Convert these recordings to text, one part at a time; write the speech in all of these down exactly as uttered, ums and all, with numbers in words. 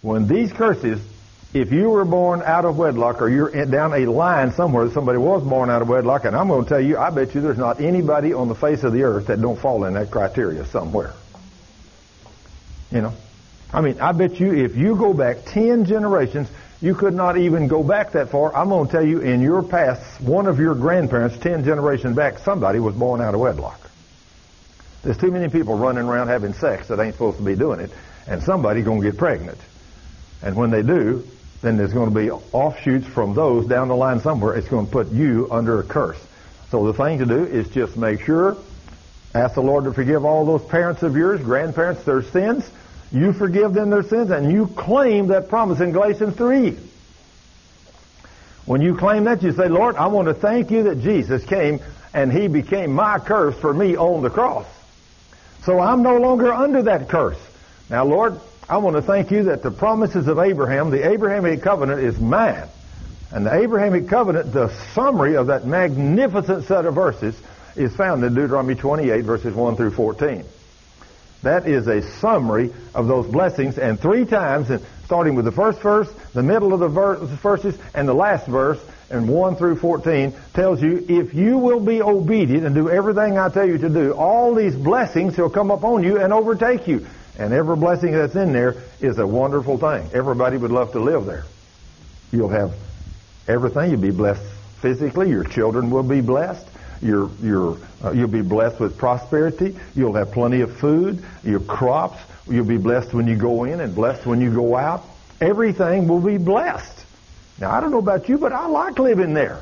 when these curses, if you were born out of wedlock or you're in, down a line somewhere that somebody was born out of wedlock, and I'm going to tell you, I bet you there's not anybody on the face of the earth that don't fall in that criteria somewhere. You know? I mean, I bet you if you go back ten generations, you could not even go back that far. I'm going to tell you, in your past, one of your grandparents, ten generations back, somebody was born out of wedlock. There's too many people running around having sex that ain't supposed to be doing it, and somebody's going to get pregnant. And when they do, then there's going to be offshoots from those down the line somewhere. It's going to put you under a curse. So the thing to do is just make sure, ask the Lord to forgive all those parents of yours, grandparents, their sins. You forgive them their sins, and you claim that promise in Galatians three. When you claim that, you say, Lord, I want to thank you that Jesus came and he became my curse for me on the cross. So I'm no longer under that curse. Now, Lord, I want to thank you that the promises of Abraham, the Abrahamic covenant, is mine. And the Abrahamic covenant, the summary of that magnificent set of verses, is found in Deuteronomy twenty-eight, verses one through fourteen. That is a summary of those blessings, and three times, starting with the first verse, the middle of the verses, and the last verse, and one through fourteen, tells you, if you will be obedient and do everything I tell you to do, all these blessings will come upon you and overtake you. And every blessing that's in there is a wonderful thing. Everybody would love to live there. You'll have everything. You'll be blessed physically. Your children will be blessed. You're, you're, uh, you'll be blessed with prosperity. You'll have plenty of food. Your crops, you'll be blessed when you go in and blessed when you go out. Everything will be blessed. Now, I don't know about you, but I like living there.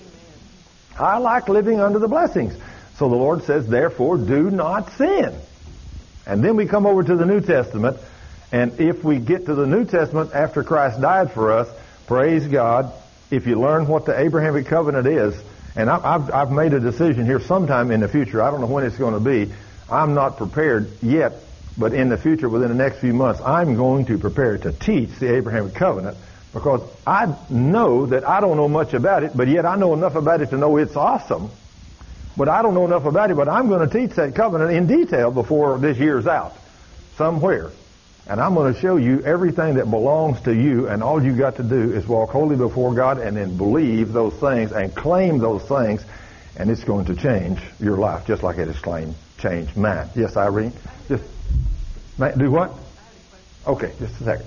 I like living under the blessings. So the Lord says, therefore, do not sin. And then we come over to the New Testament, and if we get to the New Testament after Christ died for us, praise God, if you learn what the Abrahamic covenant is, and I've, I've made a decision here sometime in the future. I don't know when it's going to be. I'm not prepared yet, but in the future, within the next few months, I'm going to prepare to teach the Abrahamic covenant, because I know that I don't know much about it, but yet I know enough about it to know it's awesome. But I don't know enough about it, but I'm going to teach that covenant in detail before this year's out, somewhere. And I'm going to show you everything that belongs to you, and all you got to do is walk holy before God and then believe those things and claim those things, and it's going to change your life just like it has claimed, changed mine. Yes, Irene? Just do what? Okay, just a second.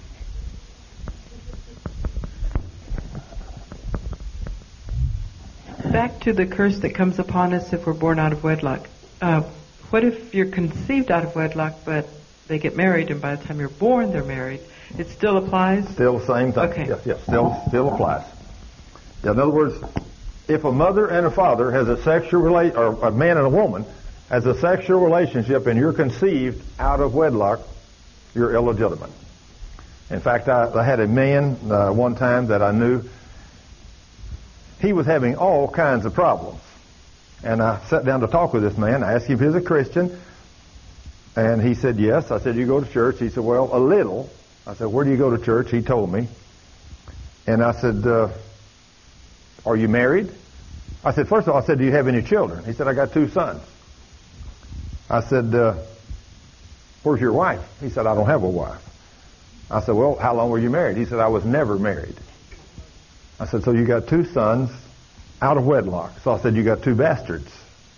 Back to the curse that comes upon us if we're born out of wedlock. Uh, what if you're conceived out of wedlock, but they get married, and by the time you're born, they're married? It still applies? Still the same thing. Okay. Yes, yes, still, still applies. Yeah, in other words, if a mother and a father has a sexual relate, or a man and a woman has a sexual relationship, and you're conceived out of wedlock, you're illegitimate. In fact, I, I had a man uh, one time that I knew. He was having all kinds of problems. And I sat down to talk with this man. I asked him if he was a Christian. And he said, yes. I said, you go to church? He said, well, a little. I said, where do you go to church? He told me. And I said, uh, are you married? I said, first of all, I said, do you have any children? He said, I got two sons. I said, uh, where's your wife? He said, I don't have a wife. I said, well, how long were you married? He said, I was never married. I said, so you got two sons out of wedlock. So I said, you got two bastards.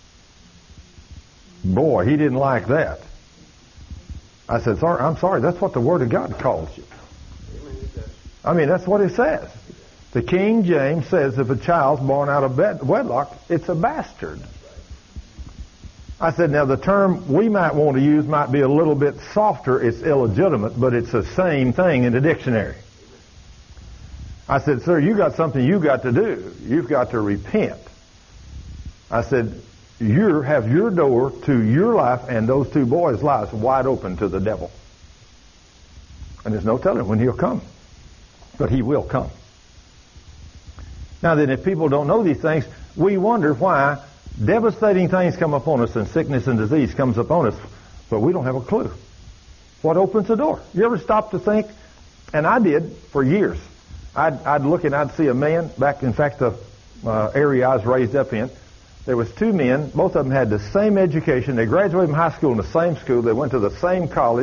Boy, he didn't like that. I said, sorry, I'm sorry, that's what the Word of God calls you. I mean, that's what it says. The King James says if a child's born out of wedlock, it's a bastard. I said, now the term we might want to use might be a little bit softer. It's illegitimate, but it's the same thing in the dictionary. I said, sir, you got something you got to do. You've got to repent. I said, you have your door to your life and those two boys' lives wide open to the devil. And there's no telling when he'll come. But he will come. Now then, if people don't know these things, we wonder why devastating things come upon us and sickness and disease comes upon us, but we don't have a clue. What opens the door? You ever stop to think? And I did for years. I'd, I'd look and I'd see a man back, in fact, the uh, area I was raised up in. There was two men. Both of them had the same education. They graduated from high school in the same school. They went to the same college.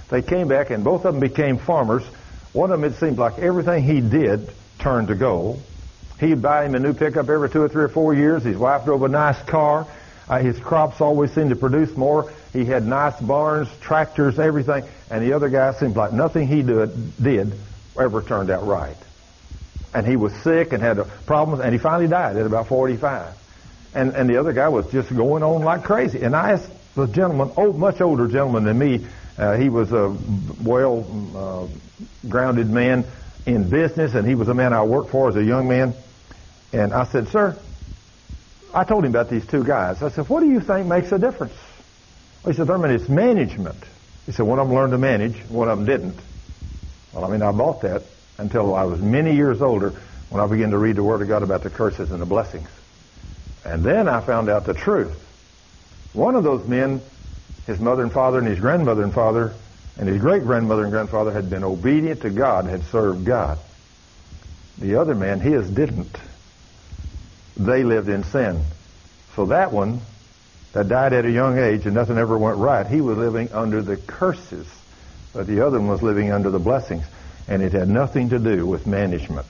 They came back, and both of them became farmers. One of them, it seemed like everything he did turned to gold. He'd buy him a new pickup every two or three or four years. His wife drove a nice car. Uh, his crops always seemed to produce more. He had nice barns, tractors, everything. And the other guy seemed like nothing he did, did ever turned out right. And he was sick and had problems, and he finally died at about forty-five. And, and the other guy was just going on like crazy. And I asked the gentleman, old, much older gentleman than me, uh, he was a well-grounded uh, man in business, and he was a man I worked for as a young man. And I said, sir, I told him about these two guys. I said, what do you think makes a difference? He said, Thurman, it's management. He said, one of them learned to manage, one of them didn't. Well, I mean, I bought that until I was many years older when I began to read the Word of God about the curses and the blessings. And then I found out the truth. One of those men, his mother and father and his grandmother and father and his great-grandmother and grandfather had been obedient to God, had served God. The other man, his didn't. They lived in sin. So that one that died at a young age and nothing ever went right, he was living under the curses. But the other one was living under the blessings. And it had nothing to do with management.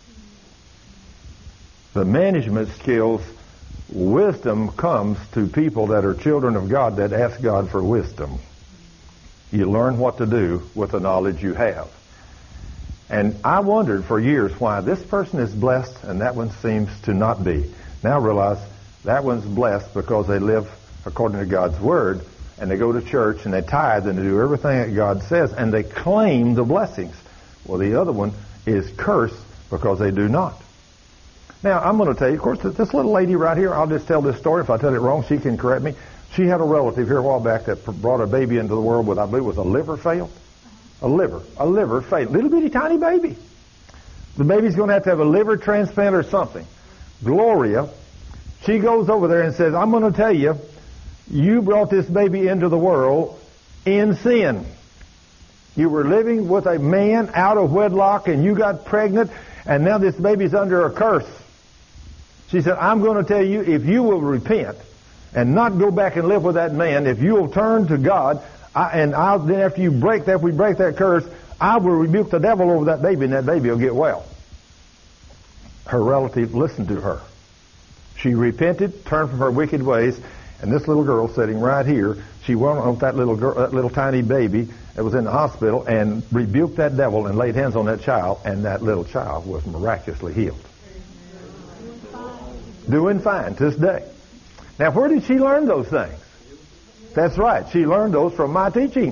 The management skills, wisdom comes to people that are children of God that ask God for wisdom. You learn what to do with the knowledge you have. And I wondered for years why this person is blessed and that one seems to not be. Now I realize that one's blessed because they live according to God's Word, and they go to church and they tithe and they do everything that God says, and they claim the blessings. Well, the other one is cursed because they do not. Now, I'm going to tell you, of course, this little lady right here, I'll just tell this story. If I tell it wrong, she can correct me. She had a relative here a while back that brought a baby into the world with, I believe, was a liver fail. A liver. A liver fail. Little bitty tiny baby. The baby's going to have to have a liver transplant or something. Gloria, she goes over there and says, I'm going to tell you, you brought this baby into the world in sin. You were living with a man out of wedlock and you got pregnant, and now this baby's under a curse. She said, I'm going to tell you, if you will repent and not go back and live with that man, if you will turn to God, I, and I'll, then after you break that, we break that curse, I will rebuke the devil over that baby, and that baby will get well. Her relative listened to her. She repented, turned from her wicked ways, and this little girl sitting right here, she went on that little girl, that little tiny baby that was in the hospital and rebuked that devil and laid hands on that child, and that little child was miraculously healed. Doing fine to this day. Now, where did she learn those things? That's right. She learned those from my teaching.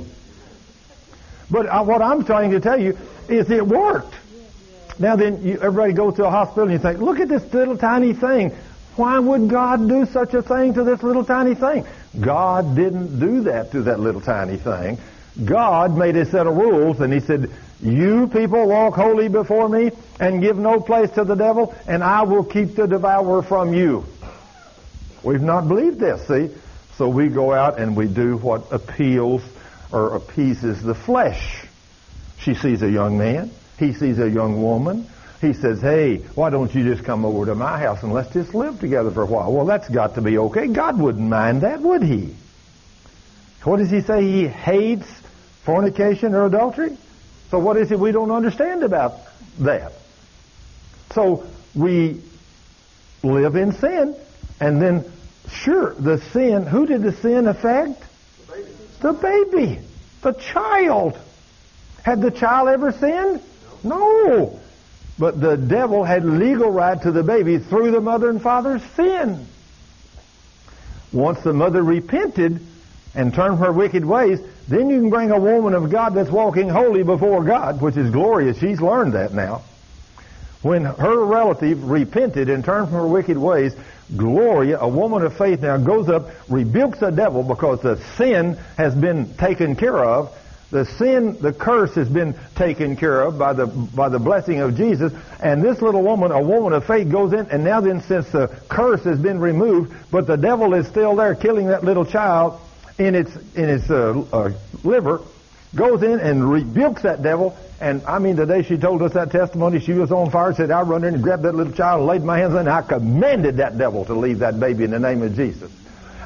But uh, what I'm trying to tell you is it worked. Now then, you, everybody goes to a hospital and you think, look at this little tiny thing. Why would God do such a thing to this little tiny thing? God didn't do that to that little tiny thing. God made a set of rules, and He said, you people walk holy before me and give no place to the devil, and I will keep the devourer from you. We've not believed this, see? So we go out and we do what appeals or appeases the flesh. She sees a young man. He sees a young woman. He says, hey, why don't you just come over to my house and let's just live together for a while? Well, that's got to be okay. God wouldn't mind that, would He? What does He say? He hates fornication or adultery? So what is it we don't understand about that? So we live in sin, and then, sure, the sin, who did the sin affect? The baby. The baby. The child. Had the child ever sinned? No. But the devil had legal right to the baby through the mother and father's sin. Once the mother repented and turned from her wicked ways, then you can bring a woman of God that's walking holy before God, which is glorious. She's learned that now. When her relative repented and turned from her wicked ways, Gloria, a woman of faith now, goes up, rebukes the devil because the sin has been taken care of. The sin, the curse has been taken care of by the by the blessing of Jesus. And this little woman, a woman of faith, goes in, and now then, since the curse has been removed, but the devil is still there killing that little child in its in its uh, uh, liver, goes in and rebukes that devil. And I mean, the day she told us that testimony, she was on fire, said, I run in and grabbed that little child and laid my hands on it, and I commanded that devil to leave that baby in the name of Jesus.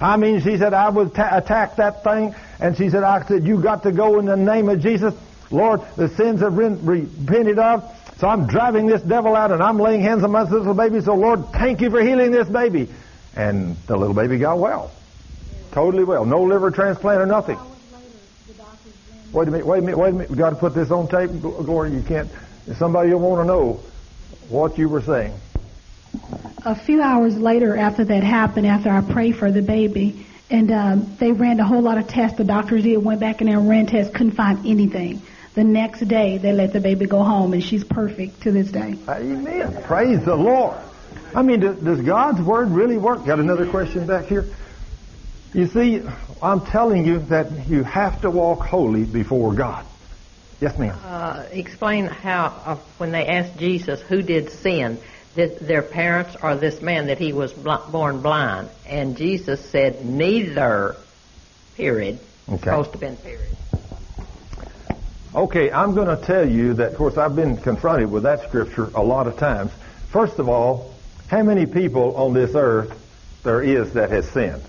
I mean, she said, I would ta- attack that thing. And she said, I said, you got to go in the name of Jesus. Lord, the sins have been repented of. So I'm driving this devil out, and I'm laying hands on my little baby. So, Lord, thank you for healing this baby. And the little baby got well. Totally well. No liver transplant or nothing. Wait a minute, wait a minute, wait a minute. We've got to put this on tape. Gloria, you can't. Somebody will want to know what you were saying. A few hours later after that happened, after I prayed for the baby, and um, they ran a whole lot of tests. The doctors did, went back in there and ran tests, couldn't find anything. The next day, they let the baby go home, and she's perfect to this day. Amen. Praise the Lord. I mean, does, does God's Word really work? Got another question back here? You see, I'm telling you that you have to walk holy before God. Yes, ma'am. Uh, explain how, uh, when they asked Jesus who did sin, did their parents or this man that he was bl- born blind? And Jesus said neither, period. Okay. Supposed to have been period. Okay, I'm going to tell you that, of course, I've been confronted with that scripture a lot of times. First of all, how many people on this earth there is that has sinned?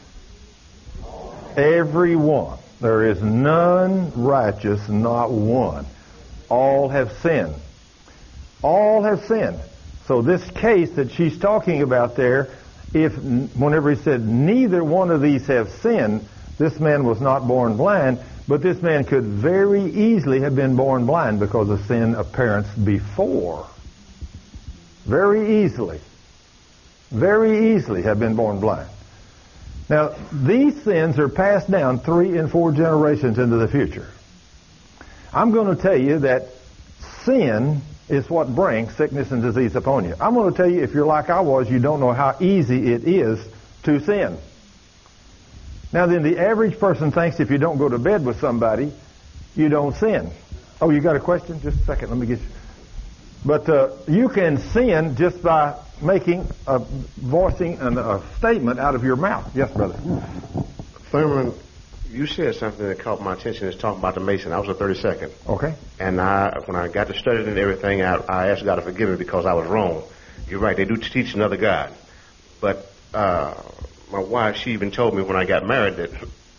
Every one. There is none righteous, not one. All have sinned. All have sinned. So this case that she's talking about there, if whenever he said neither one of these have sinned, this man was not born blind, but this man could very easily have been born blind because of sin of parents before. Very easily. Very easily have been born blind. Now, these sins are passed down three and four generations into the future. I'm going to tell you that sin is what brings sickness and disease upon you. I'm going to tell you, if you're like I was, you don't know how easy it is to sin. Now then, the average person thinks if you don't go to bed with somebody, you don't sin. Oh, you got a question? Just a second, let me get you. But uh, you can sin just by making, a, voicing an, a statement out of your mouth. Yes, brother. Thurman, you said something that caught my attention. It's talking about the Mason. I was a thirty-second. Okay. And I, when I got to studying and everything, I, I asked God to forgive me because I was wrong. You're right. They do teach another God. But uh, my wife, she even told me when I got married that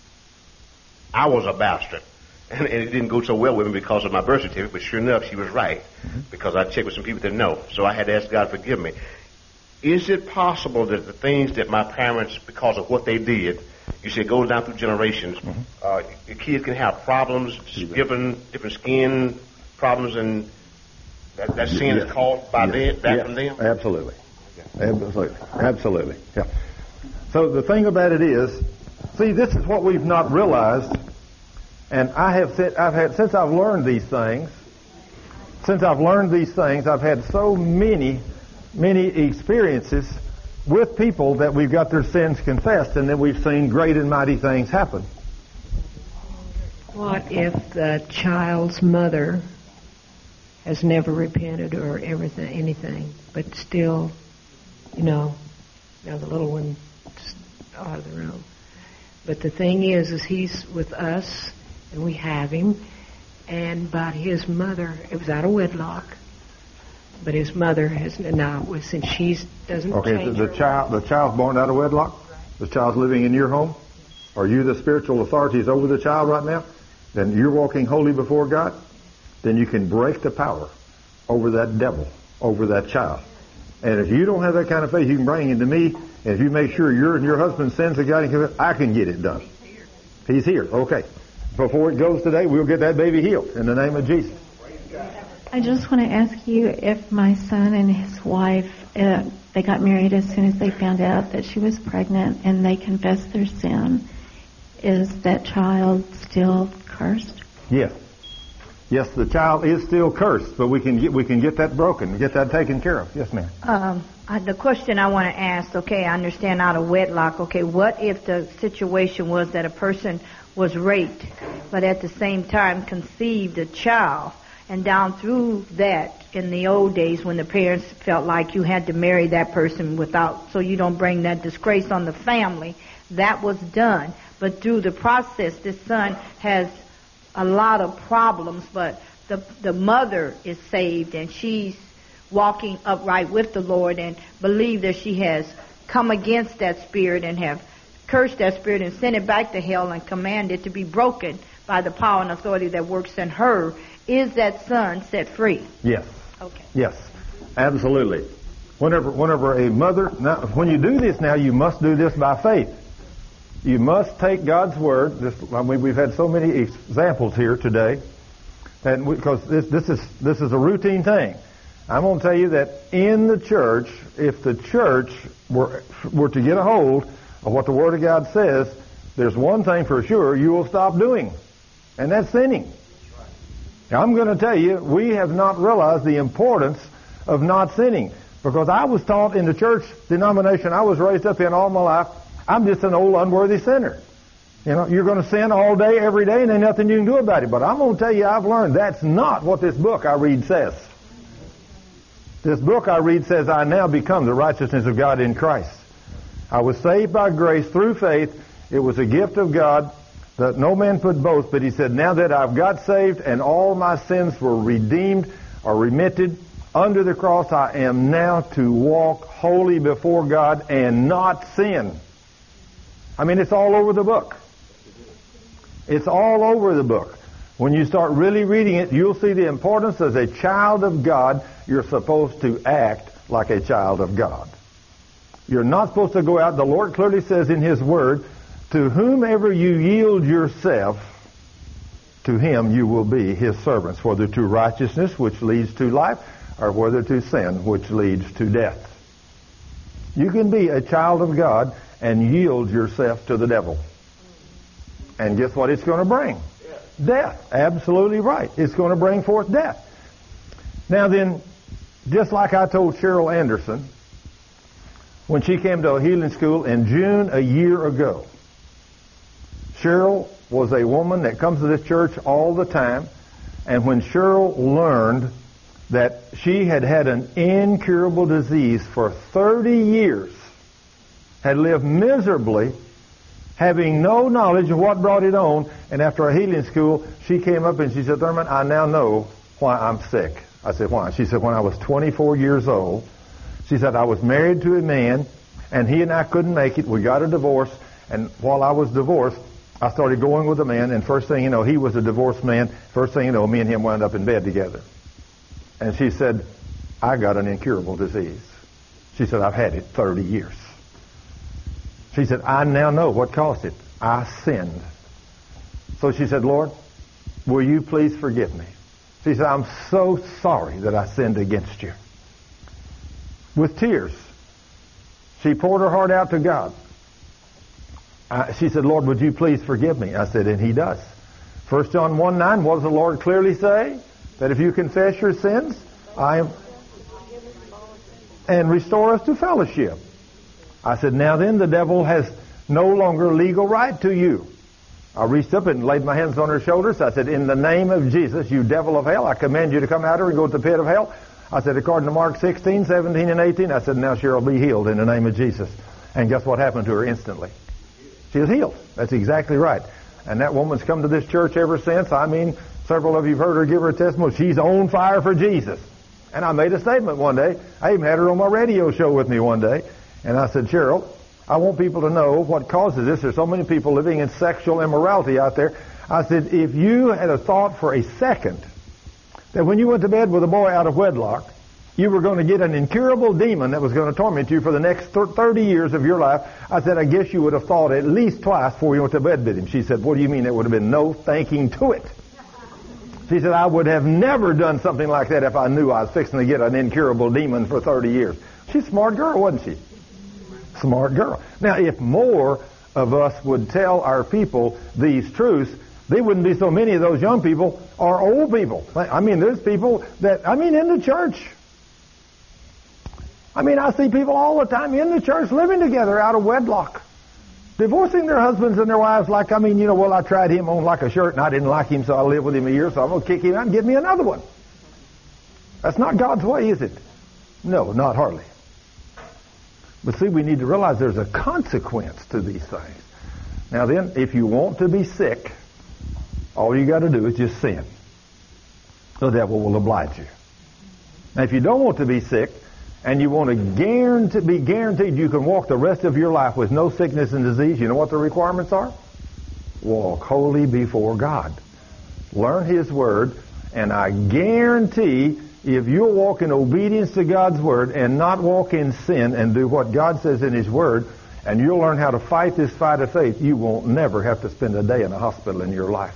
I was a bastard. And, and it didn't go so well with me because of my birth certificate, but sure enough, she was right, mm-hmm. because I checked with some people that know. So I had to ask God to forgive me. Is it possible that the things that my parents, because of what they did, you said goes down through generations, mm-hmm. uh, your kids can have problems, different, different skin problems, and that, that sin yeah. is caused by yeah. them, that yeah. from them? Absolutely. Okay. Absolutely. Absolutely. Yeah. So the thing about it is, see, this is what we've not realized. And I have said, I've had, since I've learned these things, since I've learned these things, I've had so many, many experiences with people that we've got their sins confessed, and then we've seen great and mighty things happen. What if the child's mother has never repented or everything, anything, but still, you know, now the little one out of the room. But the thing is, is he's with us, and we have him, and but his mother, it was out of wedlock, but his mother has now, since she doesn't okay, change the, the child, the child's born out of wedlock. The child's living in your home. Are you the spiritual authorities over the child right now? Then you're walking holy before God. Then you can break the power over that devil, over that child. And if you don't have that kind of faith, you can bring it to me. And if you make sure your and your husband's sins are God, I can get it done. He's here. Okay. Before it goes today, we'll get that baby healed in the name of Jesus. I just want to ask you if my son and his wife, uh, they got married as soon as they found out that she was pregnant and they confessed their sin. Is that child still cursed? Yes. Yes, the child is still cursed, but we can get we can get that broken, get that taken care of. Yes, ma'am. Um, uh, the question I want to ask, okay, I understand out of wedlock, okay, what if the situation was that a person was raped, but at the same time conceived a child, and down through that, in the old days when the parents felt like you had to marry that person without, so you don't bring that disgrace on the family, that was done. But through the process, this son has a lot of problems, but the the mother is saved and she's walking upright with the Lord and believe that she has come against that spirit and have curse that spirit and send it back to hell and command it to be broken by the power and authority that works in her, is that son set free? Yes. Okay. Yes, absolutely. Whenever, whenever a mother, now, when you do this now, you must do this by faith. You must take God's word. This, I mean, we've had so many examples here today, and because this, this is this is a routine thing. I'm going to tell you that in the church, if the church were were to get a hold of what the Word of God says, there's one thing for sure: you will stop doing, and that's sinning. Now, I'm going to tell you, we have not realized the importance of not sinning, because I was taught in the church denomination I was raised up in all my life, I'm just an old unworthy sinner. You know, you're going to sin all day, every day, and there's nothing you can do about it. But I'm going to tell you, I've learned that's not what this book I read says. This book I read says, I now become the righteousness of God in Christ. I was saved by grace through faith. It was a gift of God that no man could boast. But he said, now that I've got saved and all my sins were redeemed or remitted under the cross, I am now to walk holy before God and not sin. I mean, it's all over the book. It's all over the book. When you start really reading it, you'll see the importance as a child of God. You're supposed to act like a child of God. You're not supposed to go out. The Lord clearly says in His Word, to whomever you yield yourself, to him you will be His servants, whether to righteousness, which leads to life, or whether to sin, which leads to death. You can be a child of God and yield yourself to the devil. And guess what it's going to bring? Death. Absolutely right. It's going to bring forth death. Now then, just like I told Cheryl Anderson when she came to a healing school in June a year ago, Cheryl was a woman that comes to this church all the time, and when Cheryl learned that she had had an incurable disease for thirty years, had lived miserably, having no knowledge of what brought it on, and after a healing school, she came up and she said, Thurman, I now know why I'm sick. I said, why? She said, when I was twenty-four years old, she said, I was married to a man, and he and I couldn't make it. We got a divorce, and while I was divorced, I started going with a man, and first thing you know, he was a divorced man. First thing you know, me and him wound up in bed together. And she said, I got an incurable disease. She said, I've had it thirty years. She said, I now know what caused it. I sinned. So she said, Lord, will you please forgive me? She said, I'm so sorry that I sinned against you. With tears, she poured her heart out to God. Uh, she said, Lord, would you please forgive me? I said, and He does. First John one nine, what does the Lord clearly say? That if you confess your sins, I am, and restore us to fellowship. I said, now then, the devil has no longer legal right to you. I reached up and laid my hands on her shoulders. I said, in the name of Jesus, you devil of hell, I command you to come out of her and go to the pit of hell. I said, according to Mark sixteen, seventeen, and eighteen, I said, now Cheryl, be healed in the name of Jesus. And guess what happened to her instantly? She was healed. That's exactly right. And that woman's come to this church ever since. I mean, several of you have heard her give her testimony. She's on fire for Jesus. And I made a statement one day. I even had her on my radio show with me one day. And I said, Cheryl, I want people to know what causes this. There's so many people living in sexual immorality out there. I said, if you had a thought for a second that when you went to bed with a boy out of wedlock, you were going to get an incurable demon that was going to torment you for the next thirty years of your life, I said, I guess you would have thought at least twice before you went to bed with him. She said, what do you mean? There would have been no thinking to it. She said, I would have never done something like that if I knew I was fixing to get an incurable demon for thirty years. She's a smart girl, wasn't she? Smart girl. Now, if more of us would tell our people these truths, there wouldn't be so many of those young people or old people. I mean, there's people that, I mean, in the church. I mean, I see people all the time in the church living together out of wedlock, divorcing their husbands and their wives like, I mean, you know, well, I tried him on like a shirt and I didn't like him, so I lived with him a year, so I'm going to kick him out and get me another one. That's not God's way, is it? No, not hardly. But see, we need to realize there's a consequence to these things. Now then, if you want to be sick, all you got to do is just sin. The devil will oblige you. Now, if you don't want to be sick, and you want to guarantee, be guaranteed you can walk the rest of your life with no sickness and disease, you know what the requirements are? Walk holy before God. Learn His Word, and I guarantee if you'll walk in obedience to God's Word and not walk in sin and do what God says in His Word, and you'll learn how to fight this fight of faith, you won't never have to spend a day in a hospital in your life.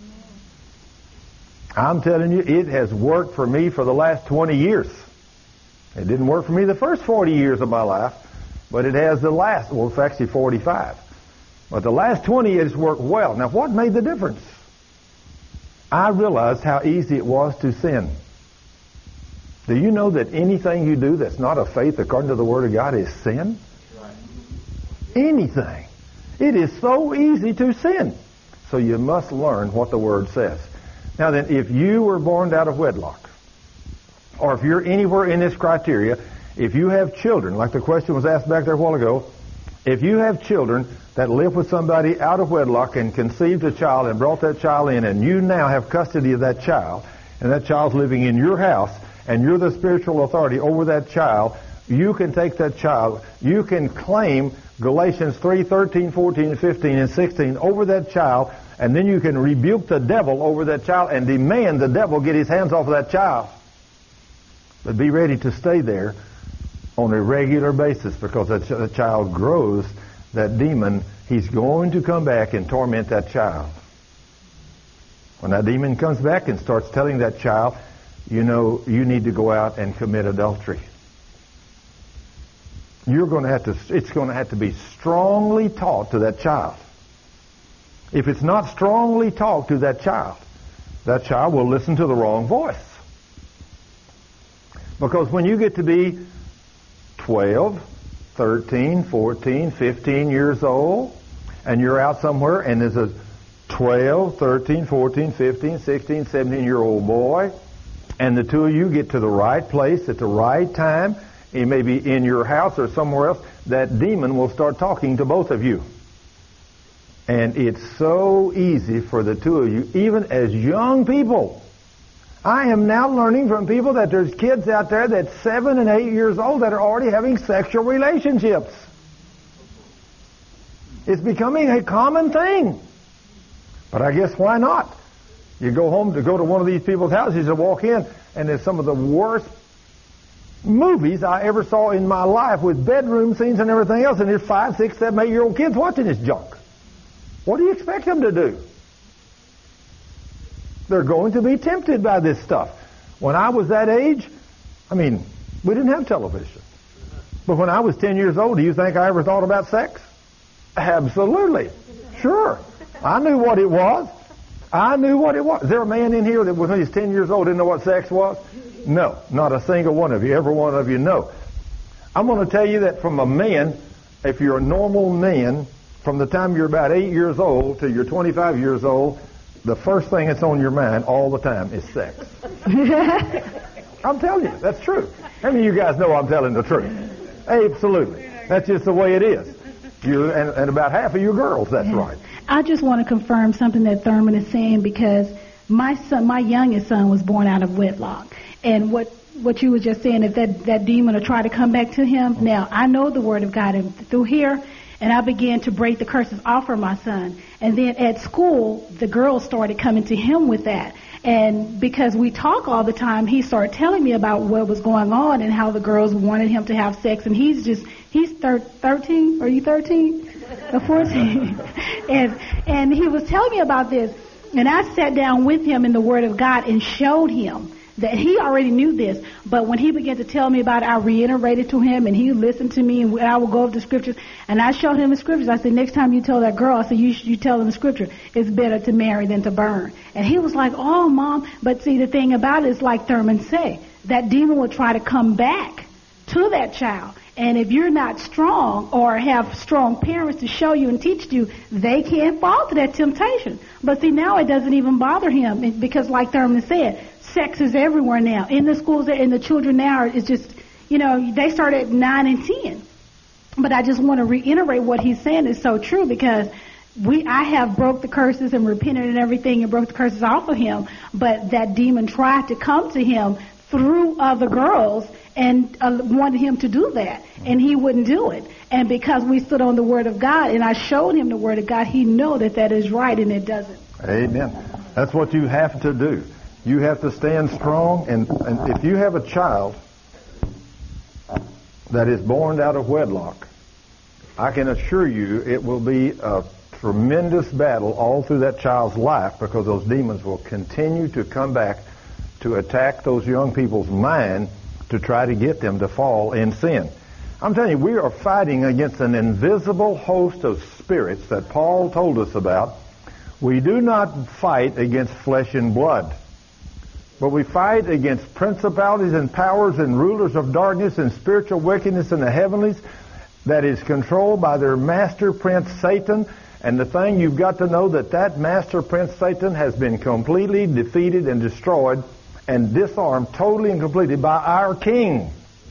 I'm telling you, it has worked for me for the last twenty years. It didn't work for me the first forty years of my life, but it has the last, well, it's actually forty-five. But the last twenty years worked well. Now, what made the difference? I realized how easy it was to sin. Do you know that anything you do that's not of faith according to the Word of God is sin? Anything. It is so easy to sin. So you must learn what the Word says. Now then, if you were born out of wedlock, or if you're anywhere in this criteria, if you have children, like the question was asked back there a while ago, if you have children that live with somebody out of wedlock and conceived a child and brought that child in, and you now have custody of that child, and that child's living in your house, and you're the spiritual authority over that child, you can take that child, you can claim Galatians three, thirteen, fourteen, fifteen, and sixteen over that child, and then you can rebuke the devil over that child and demand the devil get his hands off of that child. But be ready to stay there on a regular basis, because that ch- the child grows, that demon, he's going to come back and torment that child. When that demon comes back and starts telling that child, you know, you need to go out and commit adultery, you're going to have to, it's going to have to be strongly taught to that child. If it's not strongly taught to that child, that child will listen to the wrong voice. Because when you get to be twelve, thirteen, fourteen, fifteen years old, and you're out somewhere and there's a twelve, thirteen, fourteen, fifteen, sixteen, seventeen year old boy, and the two of you get to the right place at the right time, it may be in your house or somewhere else, that demon will start talking to both of you. And it's so easy for the two of you, even as young people. I am now learning from people that there's kids out there that's seven and eight years old that are already having sexual relationships. It's becoming a common thing. But I guess why not? You go home to go to one of these people's houses and walk in, and there's some of the worst movies I ever saw in my life with bedroom scenes and everything else, and there's five, six, seven, eight year old kids watching this junk. What do you expect them to do? They're going to be tempted by this stuff. When I was that age, I mean, we didn't have television. But when I was ten years old, do you think I ever thought about sex? Absolutely. Sure. I knew what it was. I knew what it was. Is there a man in here that when he was ten years old didn't know what sex was? No. Not a single one of you. Every one of you know. I'm going to tell you that from a man, if you're a normal man, from the time you're about eight years old till you're twenty-five years old, the first thing that's on your mind all the time is sex. I'm telling you, that's true. How many of you guys know I'm telling the truth? Absolutely. That's just the way it is. You and, and about half of you girls, that's yeah. right. I just want to confirm something that Thurman is saying, because my son, my youngest son, was born out of wedlock. And what what you were just saying, if that, that demon will try to come back to him. Now, I know the Word of God, and through here, and I began to break the curses off of my son. And then at school, the girls started coming to him with that. And because we talk all the time, he started telling me about what was going on and how the girls wanted him to have sex. And he's just, he's thir- thirteen. Are you thirteen? Or fourteen? and, and he was telling me about this. And I sat down with him in the Word of God and showed him that he already knew this, but when he began to tell me about it, I reiterated to him, and he listened to me, and I would go over the scriptures, and I showed him the scriptures. I said, next time you tell that girl, I said, you, you tell them the scripture, it's better to marry than to burn. And he was like, oh, Mom, but see, the thing about it is like Thurman said, that demon will try to come back to that child. And if you're not strong or have strong parents to show you and teach you, they can't fall to that temptation. But see, now it doesn't even bother him, because like Thurman said, sex is everywhere now. In the schools and the children now, it's just, you know, they start at nine and ten. But I just want to reiterate what he's saying is so true, because we, I have broke the curses and repented and everything and broke the curses off of him. But that demon tried to come to him through other girls and uh, wanted him to do that, and he wouldn't do it. And because we stood on the Word of God, and I showed him the Word of God, he know that that is right, and it doesn't. Amen. That's what you have to do. You have to stand strong, and, and if you have a child that is born out of wedlock, I can assure you it will be a tremendous battle all through that child's life, because those demons will continue to come back to attack those young people's mind to try to get them to fall in sin. I'm telling you, we are fighting against an invisible host of spirits that Paul told us about. We do not fight against flesh and blood, but we fight against principalities and powers and rulers of darkness and spiritual wickedness in the heavenlies that is controlled by their master prince Satan. And the thing you've got to know, that that master prince Satan has been completely defeated and destroyed and disarmed totally and completely by our King.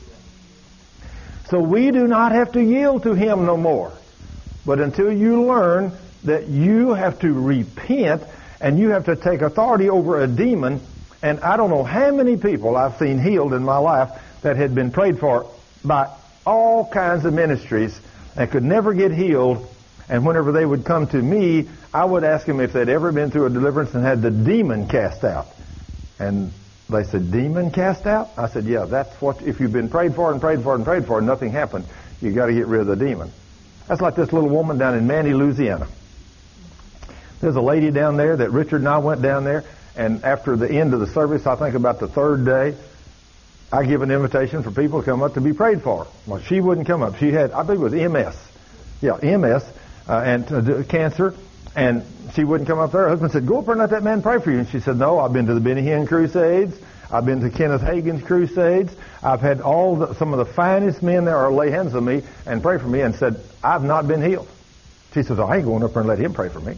So we do not have to yield to him no more. But until you learn that you have to repent and you have to take authority over a demon, and I don't know how many people I've seen healed in my life that had been prayed for by all kinds of ministries and could never get healed. And whenever they would come to me, I would ask them if they'd ever been through a deliverance and had the demon cast out. And they said, demon cast out? I said, yeah, that's what, if you've been prayed for and prayed for and prayed for and nothing happened, you got to get rid of the demon. That's like this little woman down in Manny, Louisiana. There's a lady down there that Richard and I went down there, and after the end of the service, I think about the third day, I give an invitation for people to come up to be prayed for. Well, she wouldn't come up. She had, I believe it was M S. Yeah, M S, uh, and uh, cancer. And she wouldn't come up there. Her husband said, go up there and let that man pray for you. And she said, no, I've been to the Benny Hinn Crusades. I've been to Kenneth Hagin's Crusades. I've had all the, some of the finest men there are lay hands on me and pray for me, and said, I've not been healed. She says, I ain't going up there and let him pray for me.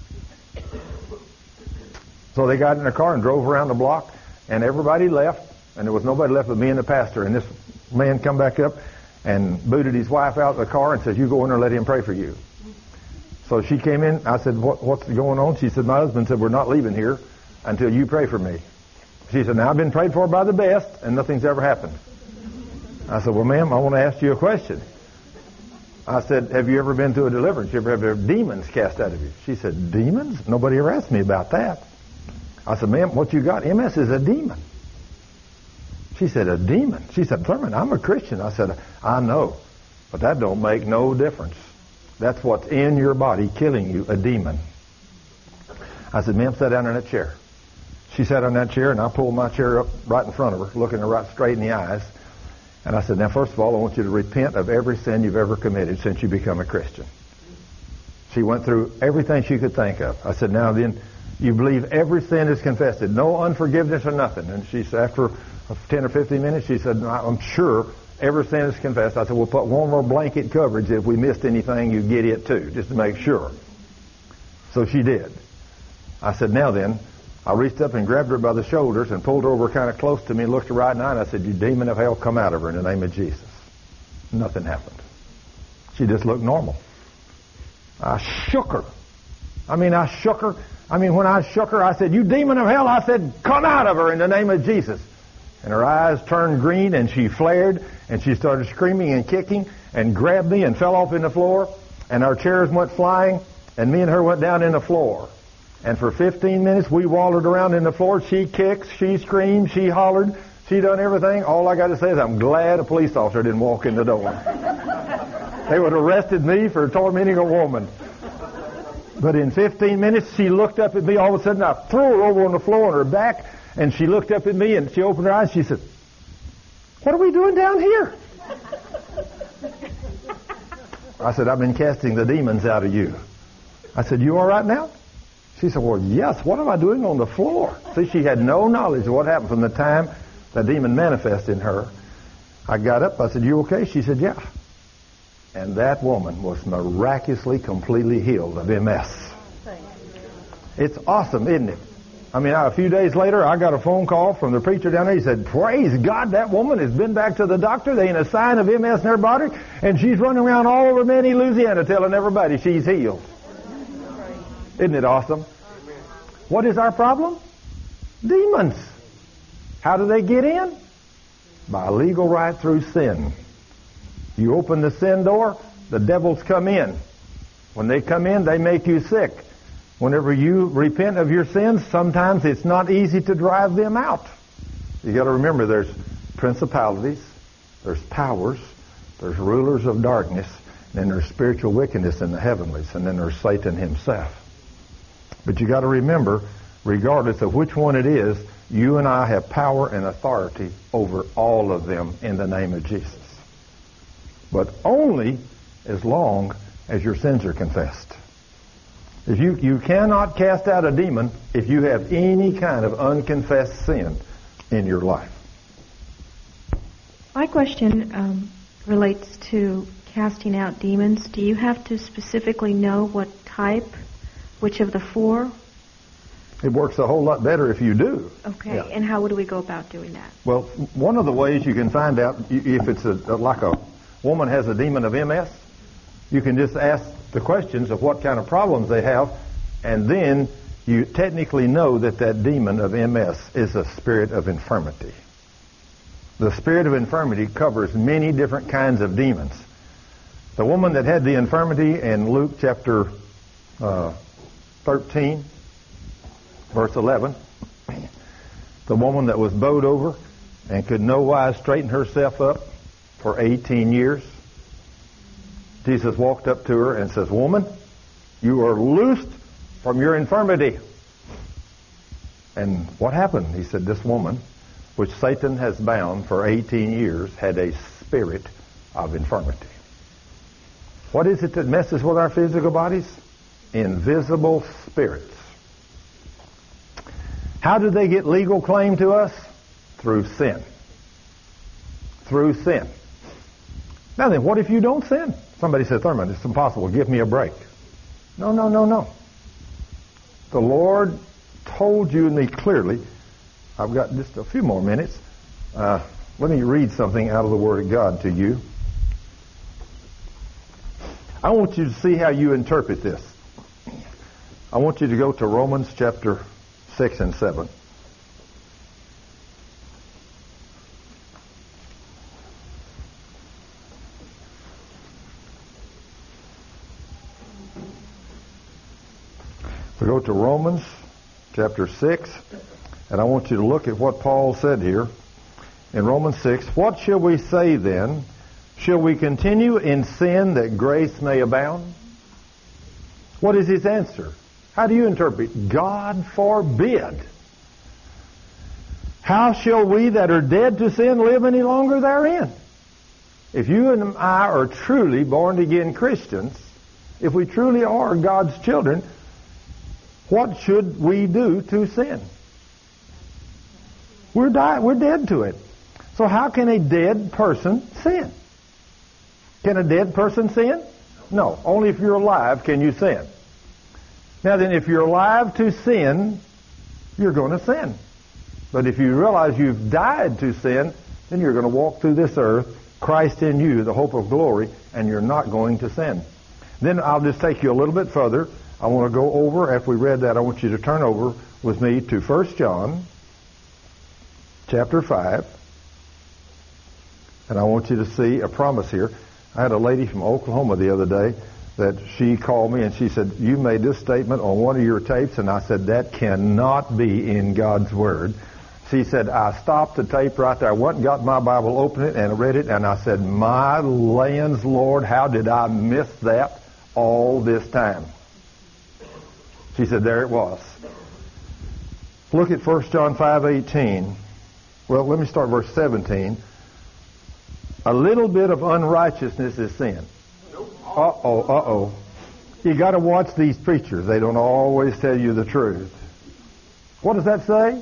So they got in their car and drove around the block, and everybody left, and there was nobody left but me and the pastor. And this man come back up and booted his wife out of the car and said, you go in there and let him pray for you. So she came in. I said, what, what's going on? She said, my husband said, we're not leaving here until you pray for me. She said, now I've been prayed for by the best, and nothing's ever happened. I said, well, ma'am, I want to ask you a question. I said, have you ever been to a deliverance? You ever have your demons cast out of you? She said, demons? Nobody ever asked me about that. I said, ma'am, what you got? M S is a demon. She said, a demon? She said, Thurman, I'm a Christian. I said, I know, but that don't make no difference. That's what's in your body killing you, a demon. I said, ma'am, sit down in that chair. She sat on that chair, and I pulled my chair up right in front of her, looking her right straight in the eyes. And I said, now, first of all, I want you to repent of every sin you've ever committed since you become a Christian. She went through everything she could think of. I said, now then, you believe every sin is confessed, no unforgiveness or nothing. And she said, after ten or fifteen minutes, she said, I'm sure every sin is confessed. I said, we'll put one more blanket coverage. If we missed anything, you get it too, just to make sure. So she did. I said, now then, I reached up and grabbed her by the shoulders and pulled her over kind of close to me and looked her right in the eye, and I said, you demon of hell, come out of her in the name of Jesus. Nothing happened. She just looked normal. I shook her. I mean, I shook her. I mean, when I shook her, I said, you demon of hell, I said, come out of her in the name of Jesus. And her eyes turned green, and she flared, and she started screaming and kicking and grabbed me and fell off in the floor, and our chairs went flying, and me and her went down in the floor. And for fifteen minutes, we wallowed around in the floor. She kicked, she screamed, she hollered, she done everything. All I got to say is I'm glad a police officer didn't walk in the door. They would have arrested me for tormenting a woman. But in fifteen minutes, she looked up at me. All of a sudden, I threw her over on the floor on her back, and she looked up at me, and she opened her eyes. She said, what are we doing down here? I said, I've been casting the demons out of you. I said, you all right now? She said, well, yes. What am I doing on the floor? See, she had no knowledge of what happened from the time the demon manifested in her. I got up. I said, you okay? She said, yeah. And that woman was miraculously completely healed of M S. It's awesome, isn't it? I mean, a few days later, I got a phone call from the preacher down there. He said, praise God, that woman has been back to the doctor. There ain't a sign of M S in her body, and she's running around all over Manny, Louisiana, telling everybody she's healed. Isn't it awesome? What is our problem? Demons. How do they get in? By legal right through sin. You open the sin door, the devils come in. When they come in, they make you sick. Whenever you repent of your sins, sometimes it's not easy to drive them out. You got to remember there's principalities, there's powers, there's rulers of darkness, and then there's spiritual wickedness in the heavenlies, and then there's Satan himself. But you got to remember, regardless of which one it is, you and I have power and authority over all of them in the name of Jesus. But only as long as your sins are confessed. If you, you cannot cast out a demon if you have any kind of unconfessed sin in your life. My question um, relates to casting out demons. Do you have to specifically know what type, which of the four? It works a whole lot better if you do. Okay, Yeah. and how would we go about doing that? Well, one of the ways you can find out if it's a, like a woman has a demon of M S, you can just ask the questions of what kind of problems they have, and then you technically know that that demon of M S is a spirit of infirmity. The spirit of infirmity covers many different kinds of demons. The woman that had the infirmity in Luke chapter uh, thirteen, verse eleven, the woman that was bowed over and could no wise straighten herself up for eighteen years, Jesus walked up to her and says, "Woman, you are loosed from your infirmity." And what happened? He said, this woman, which Satan has bound for eighteen years, had a spirit of infirmity. What is it that messes with our physical bodies? Invisible spirits. How do they get legal claim to us? Through sin. Through sin. Now then, what if you don't sin? Somebody said, Thurman, it's impossible. Give me a break. No, no, no, no. The Lord told you and me clearly. I've got just a few more minutes. Uh, let me read something out of the Word of God to you. I want you to see how you interpret this. I want you to go to Romans chapter six and seven. We go to Romans chapter six, and I want you to look at what Paul said here in Romans six. What shall we say then? Shall we continue in sin that grace may abound? What is his answer? How do you interpret? God forbid. How shall we that are dead to sin live any longer therein? If you and I are truly born again Christians, if we truly are God's children, what should we do to sin? We're die- we're dead to it. So how can a dead person sin? Can a dead person sin? No. Only if you're alive can you sin. Now then, if you're alive to sin, you're going to sin. But if you realize you've died to sin, then you're going to walk through this earth, Christ in you, the hope of glory, and you're not going to sin. Then I'll just take you a little bit further. I want to go over, after we read that, I want you to turn over with me to First John chapter five. And I want you to see a promise here. I had a lady from Oklahoma the other day that she called me and she said, you made this statement on one of your tapes, and I said, that cannot be in God's Word. She said, I stopped the tape right there. I went and got my Bible, opened it, and read it, and I said, my lands, Lord, how did I miss that all this time? She said, there it was. Look at First John five eighteen. Well, let me start verse seventeen. A little bit of unrighteousness is sin. Uh-oh, uh-oh. You got to watch these preachers. They don't always tell you the truth. What does that say?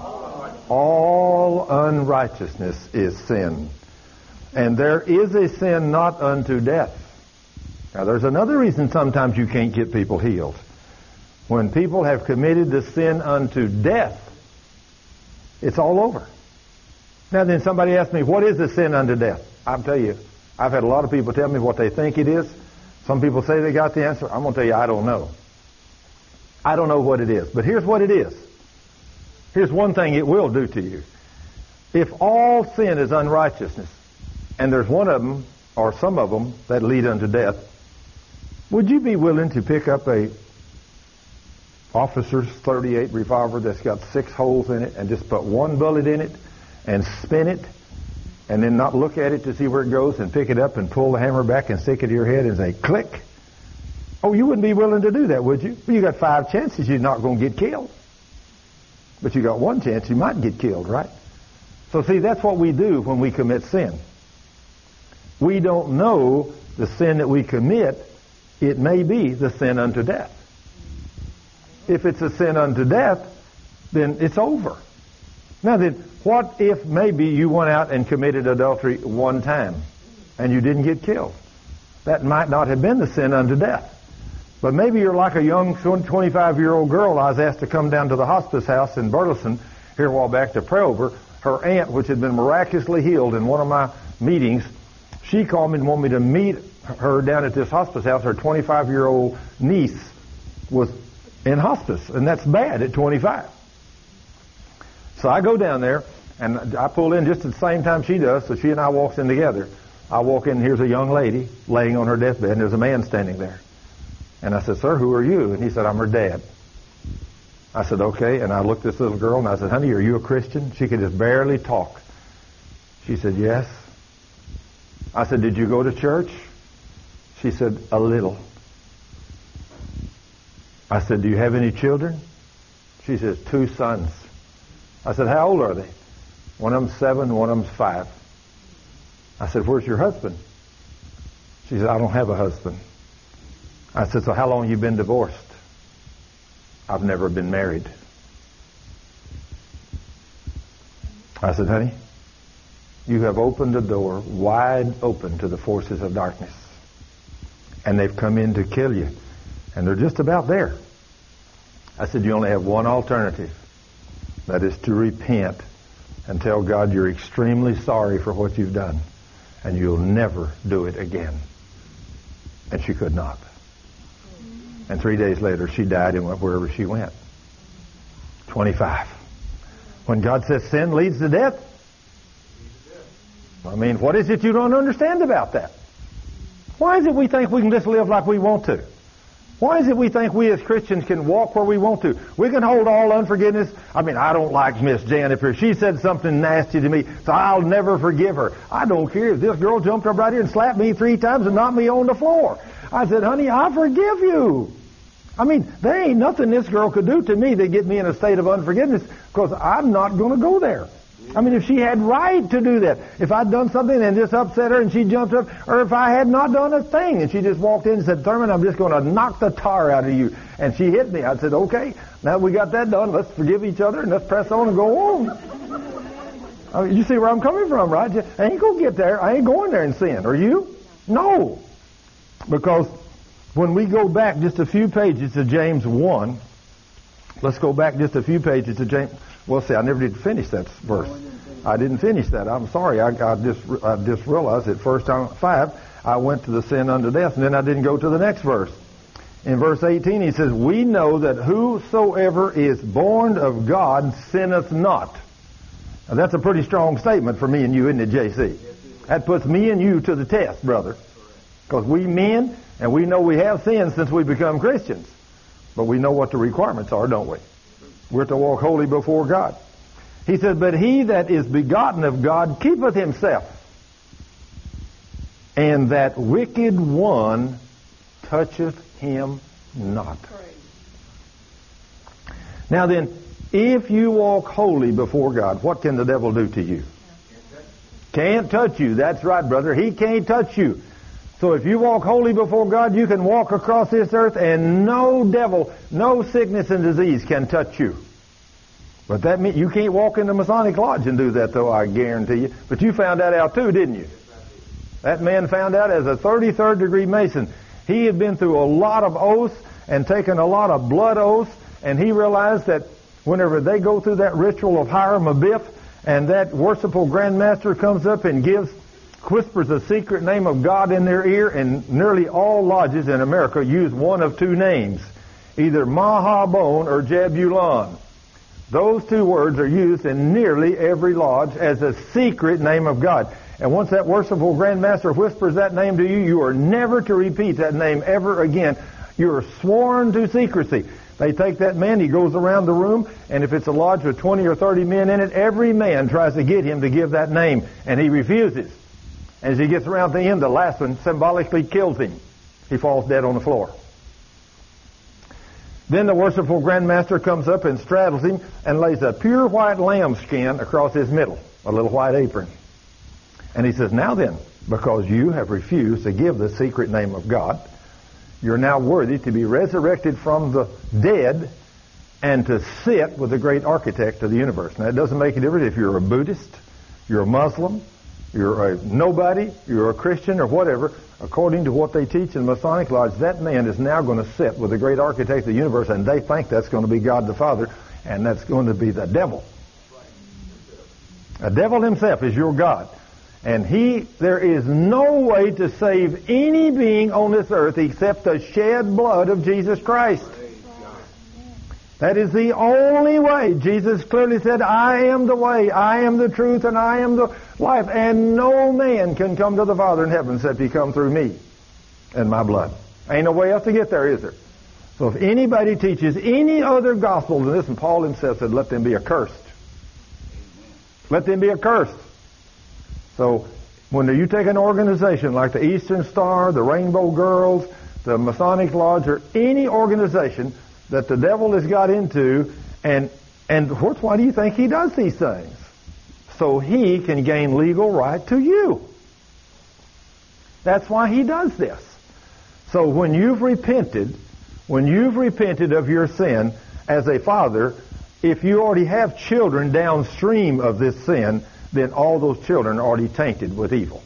All unrighteousness is sin. And there is a sin not unto death. Now, there's another reason sometimes you can't get people healed. When people have committed the sin unto death, it's all over. Now then, somebody asked me, what is the sin unto death? I'll tell you, I've had a lot of people tell me what they think it is. Some people say they got the answer. I'm going to tell you, I don't know. I don't know what it is. But here's what it is. Here's one thing it will do to you. If all sin is unrighteousness, and there's one of them, or some of them, that lead unto death, would you be willing to pick up a officer's thirty-eight revolver that's got six holes in it and just put one bullet in it and spin it and then not look at it to see where it goes and pick it up and pull the hammer back and stick it to your head and say, click? Oh, you wouldn't be willing to do that, would you? Well, you got five chances you're not going to get killed. But you got one chance you might get killed, right? So see, that's what we do when we commit sin. We don't know the sin that we commit. It may be the sin unto death. If it's a sin unto death, then it's over. Now then, what if maybe you went out and committed adultery one time and you didn't get killed? That might not have been the sin unto death. But maybe you're like a young twenty-five-year-old girl I was asked to come down to the hospice house in Burleson here a while back to pray over. Her aunt, which had been miraculously healed in one of my meetings, she called me and wanted me to meet her down at this hospice house. Her twenty-five-year-old niece was in hospice, and that's bad at twenty-five. So I go down there, and I pull in just at the same time she does, so she and I walks in together. I walk in, and here's a young lady laying on her deathbed, and there's a man standing there. And I said, sir, who are you? And he said, I'm her dad. I said, okay. And I looked at this little girl, and I said, honey, are you a Christian? She could just barely talk. She said, yes. I said, did you go to church? She said, a little. I said, do you have any children? She says, two sons. I said, how old are they? One of them's seven, one of them's five. I said, where's your husband? She said, I don't have a husband. I said, so how long have you been divorced? I've never been married. I said, honey, you have opened a door wide open to the forces of darkness. And they've come in to kill you. And they're just about there. I said, you only have one alternative. That is to repent and tell God you're extremely sorry for what you've done. And you'll never do it again. And she could not. And three days later, she died and went wherever she went. twenty-five. When God says sin leads to death, I mean, what is it you don't understand about that? Why is it we think we can just live like we want to? Why is it we think we as Christians can walk where we want to? We can hold all unforgiveness. I mean, I don't like Miss Janet here. She said something nasty to me, so I'll never forgive her. I don't care if this girl jumped up right here and slapped me three times and knocked me on the floor. I said, honey, I forgive you. I mean, there ain't nothing this girl could do to me that get me in a state of unforgiveness, because I'm not going to go there. I mean, if she had right to do that, if I'd done something and just upset her and she jumped up, or if I had not done a thing and she just walked in and said, Thurman, I'm just going to knock the tar out of you, and she hit me, I said, okay, now we got that done, let's forgive each other and let's press on and go on. I mean, you see where I'm coming from, right? I ain't going to get there. I ain't going there and sin. Are you? No. Because when we go back just a few pages to James one, let's go back just a few pages to James. Well, see, I never did finish that verse. I didn't finish that. I'm sorry. I, I just I just realized at first time five, I went to the sin unto death, and then I didn't go to the next verse. In verse eighteen, he says, we know that whosoever is born of God sinneth not. Now, that's a pretty strong statement for me and you, isn't it, J C? That puts me and you to the test, brother. Because we men, and we know we have sinned since we become Christians. But we know what the requirements are, don't we? We're to walk holy before God. He said, but he that is begotten of God keepeth himself, and that wicked one toucheth him not. Now then, if you walk holy before God, what can the devil do to you? Can't touch you. That's right, brother. He can't touch you. So if you walk holy before God, you can walk across this earth and no devil, no sickness and disease can touch you. But that means you can't walk in the Masonic Lodge and do that, though, I guarantee you. But you found that out too, didn't you? That man found out as a thirty-third degree Mason. He had been through a lot of oaths and taken a lot of blood oaths, and he realized that whenever they go through that ritual of Hiram Abiff, and that worshipful Grand Master comes up and gives whispers a secret name of God in their ear, and nearly all lodges in America use one of two names, either Mahabone or Jebulon. Those two words are used in nearly every lodge as a secret name of God. And once that worshipful Grand Master whispers that name to you, you are never to repeat that name ever again. You are sworn to secrecy. They take that man, he goes around the room, and if it's a lodge with twenty or thirty men in it, every man tries to get him to give that name, and he refuses. As he gets around the end, the last one symbolically kills him. He falls dead on the floor. Then the worshipful Grand Master comes up and straddles him and lays a pure white lamb skin across his middle, a little white apron. And he says, now then, because you have refused to give the secret name of God, you're now worthy to be resurrected from the dead and to sit with the great architect of the universe. Now, it doesn't make a difference if you're a Buddhist, you're a Muslim, you're a nobody, you're a Christian, or whatever. According to what they teach in the Masonic Lodge, that man is now going to sit with the great architect of the universe, and they think that's going to be God the Father, and that's going to be the devil. The devil himself is your God. And he, there is no way to save any being on this earth except the shed blood of Jesus Christ. That is the only way. Jesus clearly said, I am the way, I am the truth, and I am the life. And no man can come to the Father in heaven except he come through me and my blood. Ain't no way else to get there, is there? So if anybody teaches any other gospel than this, and Paul himself said, let them be accursed. Let them be accursed. So when you take an organization like the Eastern Star, the Rainbow Girls, the Masonic Lodge, or any organization that the devil has got into, and and why do you think he does these things? So he can gain legal right to you. That's why he does this. So when you've repented, when you've repented of your sin as a father, if you already have children downstream of this sin, then all those children are already tainted with evil.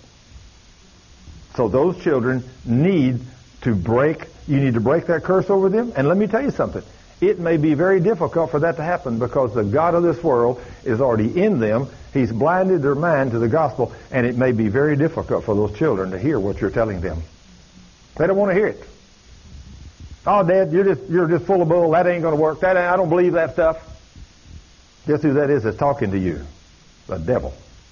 So those children need to break, you need to break that curse over them. And let me tell you something. It may be very difficult for that to happen because the God of this world is already in them. He's blinded their mind to the gospel, and it may be very difficult for those children to hear what you're telling them. They don't want to hear it. Oh, Dad, you're just you're just full of bull. That ain't going to work. That ain't, I don't believe that stuff. Guess who that is that's talking to you? The devil.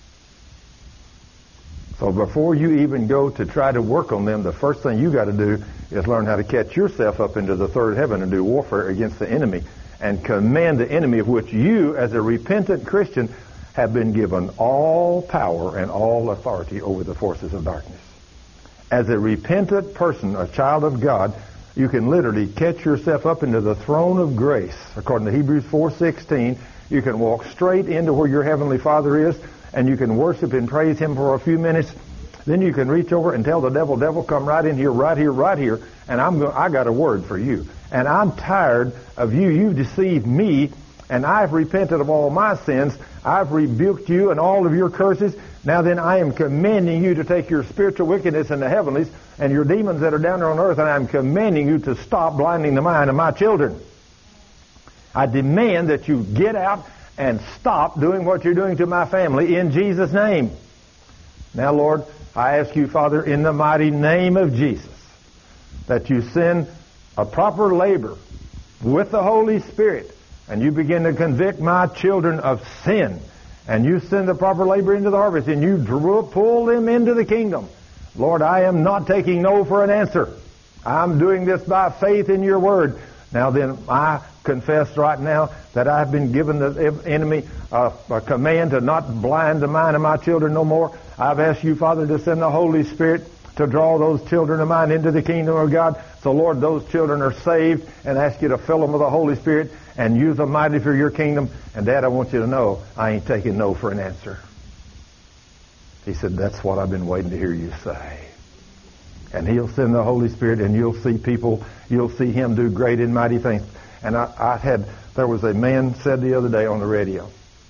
So before you even go to try to work on them, the first thing you got to do is learn how to catch yourself up into the third heaven and do warfare against the enemy and command the enemy, of which you, as a repentant Christian, have been given all power and all authority over the forces of darkness. As a repentant person, a child of God, you can literally catch yourself up into the throne of grace. According to Hebrews four sixteen, you can walk straight into where your Heavenly Father is, and you can worship and praise Him for a few minutes. Then you can reach over and tell the devil, devil, come right in here, right here, right here, and I'm go- I got a word for you. And I'm tired of you. You've deceived me, and I've repented of all my sins. I've rebuked you and all of your curses. Now then, I am commanding you to take your spiritual wickedness in the heavenlies and your demons that are down there on earth, and I'm commanding you to stop blinding the mind of my children. I demand that you get out and stop doing what you're doing to my family in Jesus' name. Now, Lord, I ask you, Father, in the mighty name of Jesus, that you send a proper labor with the Holy Spirit, and you begin to convict my children of sin, and you send the proper labor into the harvest, and you draw, pull them into the kingdom. Lord, I am not taking no for an answer. I'm doing this by faith in your word. Now then, I confess right now that I've been given the enemy a, a command to not blind the mind of my children no more. I've asked you, Father, to send the Holy Spirit to draw those children of mine into the kingdom of God. So, Lord, those children are saved, and I ask you to fill them with the Holy Spirit and use them mightily for your kingdom. And, Dad, I want you to know I ain't taking no for an answer. He said, that's what I've been waiting to hear you say. And He'll send the Holy Spirit, and you'll see people, you'll see Him do great and mighty things. And I, I had, there was a man said the other day on the radio,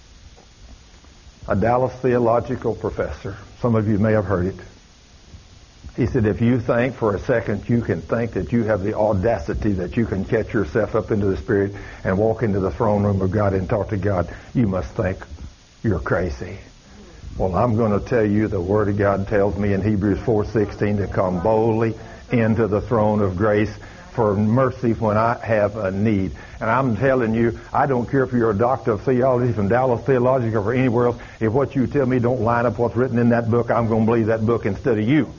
a Dallas theological professor. Some of you may have heard it. He said, if you think for a second you can think that you have the audacity that you can catch yourself up into the Spirit and walk into the throne room of God and talk to God, you must think you're crazy. Well, I'm going to tell you the Word of God tells me in Hebrews four sixteen to come boldly into the throne of grace. for mercy when I have a need. And I'm telling you, I don't care if you're a doctor of theology from Dallas Theological or anywhere else. If what you tell me don't line up what's written in that book, I'm going to believe that book instead of you.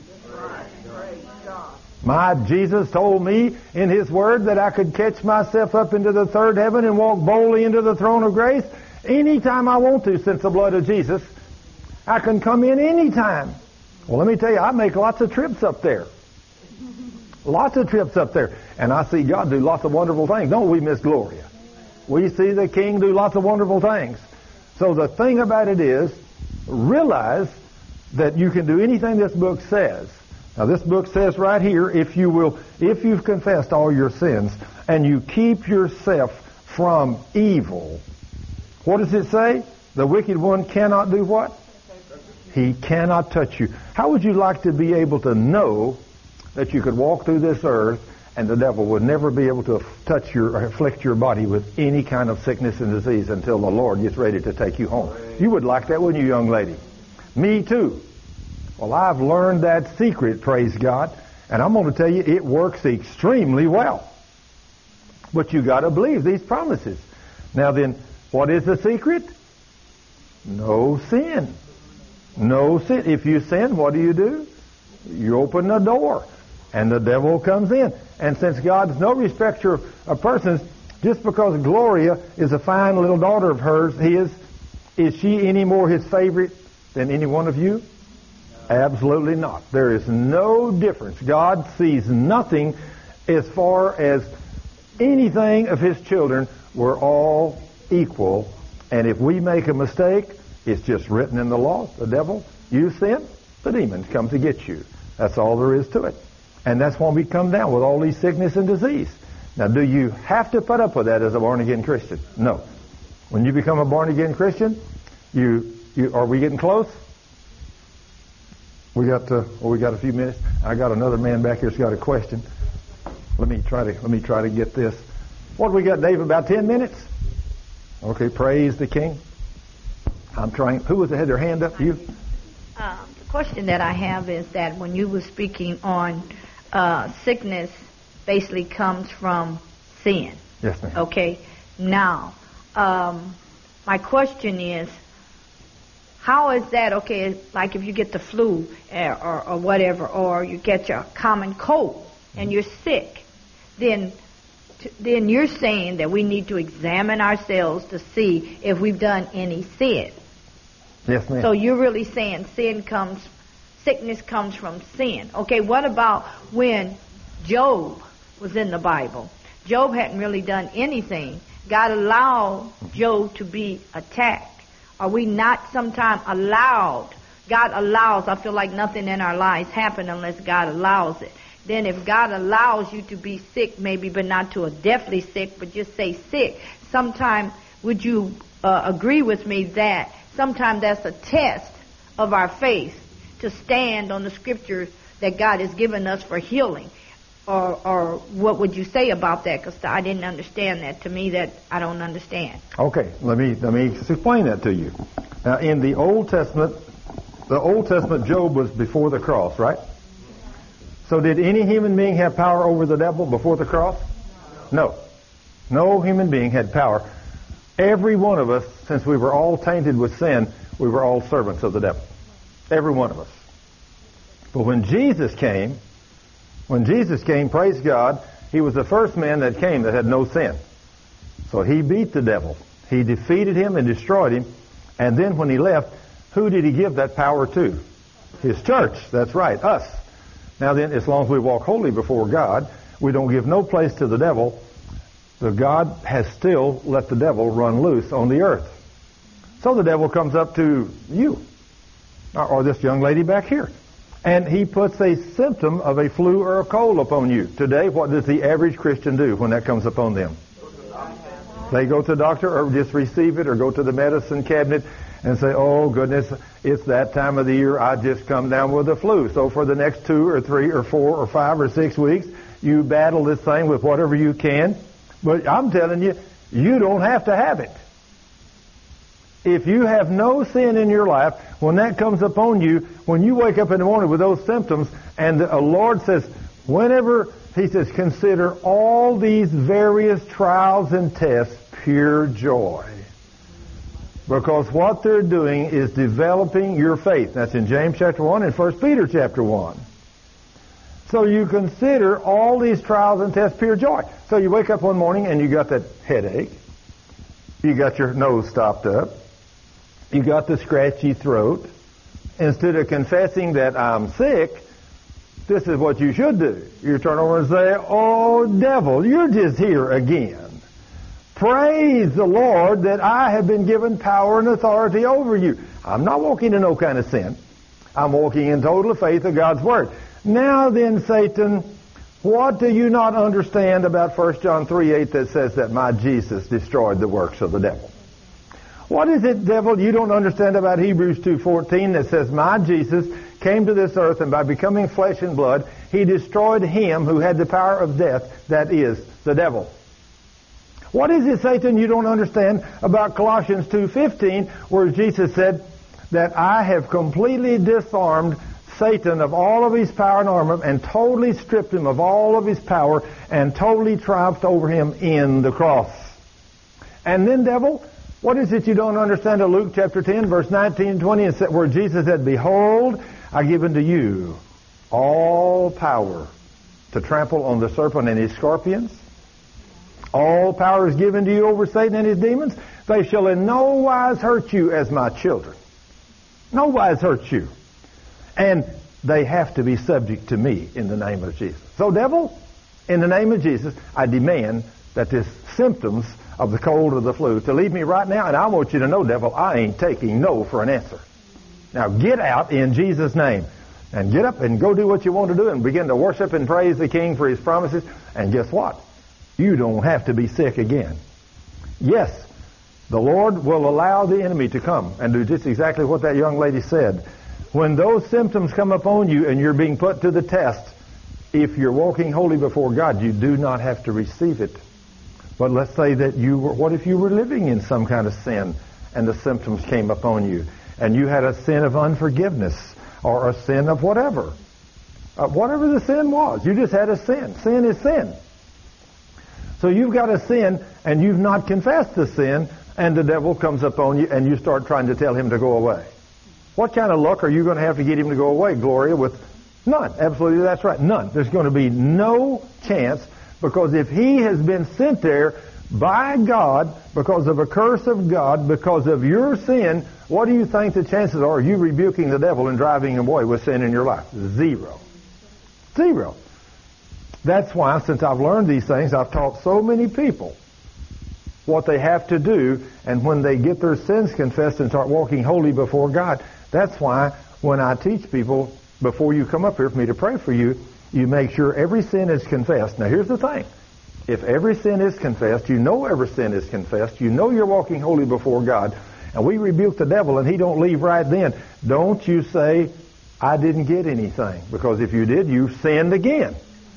My Jesus told me in His Word that I could catch myself up into the third heaven and walk boldly into the throne of grace anytime I want to since the blood of Jesus. I can come in anytime. Well, let me tell you, I make lots of trips up there. Lots of trips up there. And I see God do lots of wonderful things. Don't we, Miss Gloria? We see the King do lots of wonderful things. So the thing about it is, realize that you can do anything this book says. Now, this book says right here, if you will, if you've confessed all your sins and you keep yourself from evil, what does it say? The wicked one cannot do what? He cannot touch you. How would you like to be able to know that you could walk through this earth and the devil would never be able to touch your or afflict your body with any kind of sickness and disease until the Lord gets ready to take you home? You would like that, wouldn't you, young lady? Me too. Well, I've learned that secret, praise God, and I'm going to tell you it works extremely well. But you got to believe these promises. Now then, what is the secret? No sin. No sin. If you sin, what do you do? You open the door, and the devil comes in. And since God's no respecter of persons, just because Gloria is a fine little daughter of hers, his, is she any more His favorite than any one of you? Absolutely not. There is no difference. God sees nothing as far as anything of His children. We're all equal. And if we make a mistake, it's just written in the law. The devil, you sin, the demons come to get you. That's all there is to it. And that's when we come down with all these sickness and disease. Now, do you have to put up with that as a born-again Christian? No. When you become a born-again Christian, you, you are we getting close? We got uh, well, we got a few minutes. I got another man back here's got a question. Let me try to let me try to get this. What we got, Dave? About ten minutes. Okay, praise the King. I'm trying. Who was that had their hand up? You. Um, the question that I have is that when you were speaking on uh, sickness, basically comes from sin. Yes, ma'am. Okay. Now, um, my question is, how is that, okay, like if you get the flu or, or, or whatever, or you get your common cold and you're sick, then t- then you're saying that we need to examine ourselves to see if we've done any sin. Yes, ma'am. So you're really saying sin comes, sickness comes from sin. Okay, what about when Job was in the Bible? Job hadn't really done anything. God allowed Job to be attacked. Are we not sometimes allowed? God allows. I feel like nothing in our lives happen unless God allows it. Then if God allows you to be sick, maybe, but not to a deathly sick, but just say sick, sometime would you uh, agree with me that sometimes that's a test of our faith to stand on the scriptures that God has given us for healing? Or, or what would you say about that? Because I didn't understand that. To me, that I don't understand. Okay, let me let me explain that to you. Now, in the Old Testament, the Old Testament, Job was before the cross, right? So, did any human being have power over the devil before the cross? No, no human being had power. Every one of us, since we were all tainted with sin, we were all servants of the devil. Every one of us. But when Jesus came. When Jesus came, praise God, He was the first man that came that had no sin. So He beat the devil. He defeated him and destroyed him. And then when He left, who did He give that power to? His church. That's right, us. Now then, as long as we walk holy before God, we don't give no place to the devil. The God has still let the devil run loose on the earth. So the devil comes up to you, or this young lady back here. And he puts a symptom of a flu or a cold upon you. Today, what does the average Christian do when that comes upon them? They go to the doctor or just receive it or go to the medicine cabinet and say, oh, goodness, it's that time of the year. I just come down with the flu. So for the next two or three or four or five or six weeks, you battle this thing with whatever you can. But I'm telling you, you don't have to have it. If you have no sin in your life, when that comes upon you, when you wake up in the morning with those symptoms, and the Lord says, Whenever, he says, consider all these various trials and tests pure joy. Because what they're doing is developing your faith. That's in James chapter one and First Peter chapter one. So you consider all these trials and tests pure joy. So you wake up one morning and you got that headache. You got your nose stopped up. You got the scratchy throat. Instead of confessing that I'm sick, this is what you should do. You turn over and say, "Oh, devil, you're just here again. Praise the Lord that I have been given power and authority over you." I'm not walking in no kind of sin. I'm walking in total faith of God's Word. Now then, Satan, what do you not understand about First John three eight that says that my Jesus destroyed the works of the devil? What is it, devil, you don't understand about Hebrews two fourteen that says my Jesus came to this earth and by becoming flesh and blood, he destroyed him who had the power of death, that is, the devil? What is it, Satan, you don't understand about Colossians two fifteen where Jesus said that I have completely disarmed Satan of all of his power and armor and totally stripped him of all of his power and totally triumphed over him in the cross? And then, devil, what is it you don't understand of Luke chapter ten, verse nineteen and twenty, where Jesus said, "Behold, I give unto you all power to trample on the serpent and his scorpions. All power is given to you over Satan and his demons. They shall in no wise hurt you as my children." No wise hurt you. And they have to be subject to me in the name of Jesus. So, devil, in the name of Jesus, I demand that this symptoms of the cold or the flu to leave me right now, and I want you to know, devil, I ain't taking no for an answer. Now get out in Jesus' name. And get up and go do what you want to do and begin to worship and praise the King for his promises. And guess what? You don't have to be sick again. Yes, the Lord will allow the enemy to come and do just exactly what that young lady said. When those symptoms come upon you and you're being put to the test, if you're walking holy before God, you do not have to receive it. But let's say that you were, what if you were living in some kind of sin and the symptoms came upon you and you had a sin of unforgiveness or a sin of whatever. Uh, whatever the sin was, you just had a sin. Sin is sin. So you've got a sin and you've not confessed the sin, and the devil comes upon you and you start trying to tell him to go away. What kind of luck are you going to have to get him to go away, Gloria? With none. Absolutely, that's right. None. There's going to be no chance, because if he has been sent there by God because of a curse of God, because of your sin, what do you think the chances are of you rebuking the devil and driving him away with sin in your life? Zero. Zero. That's why, since I've learned these things, I've taught so many people what they have to do, and when they get their sins confessed and start walking holy before God, that's why when I teach people, before you come up here for me to pray for you, you make sure every sin is confessed. Now here's the thing. If every sin is confessed, you know every sin is confessed, you know you're walking holy before God, and we rebuke the devil and he don't leave right then, don't you say, I didn't get anything. Because if you did, you sinned again.